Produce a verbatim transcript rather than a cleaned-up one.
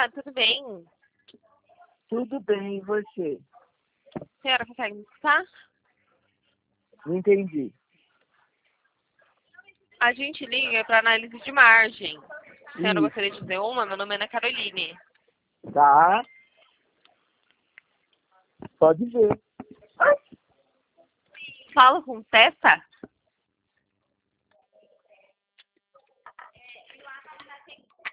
Olá, tudo bem? Tudo bem, e você? A senhora consegue me escutar? Não entendi. A gente liga para análise de margem. A senhora Isso. gostaria de dizer uma? Meu nome é Ana Caroline. Tá? Pode ver. Falo com Tessa?